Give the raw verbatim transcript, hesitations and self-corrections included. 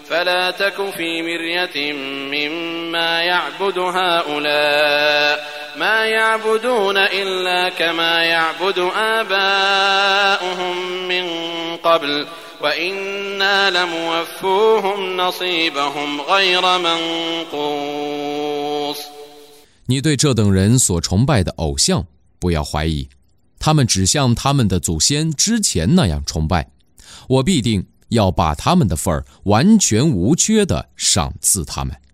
فلا تك في مرية مما يعبد هؤلاء ما يعبدون إلا كما يعبد آباؤهم من قبل وإنا لموفوهم نصيبهم غير منقوص。 你对这等人所崇拜的偶像不要怀疑，他们只像他们的祖先之前那样崇拜，我必定要把他们的份儿完全无缺地赏赐他们。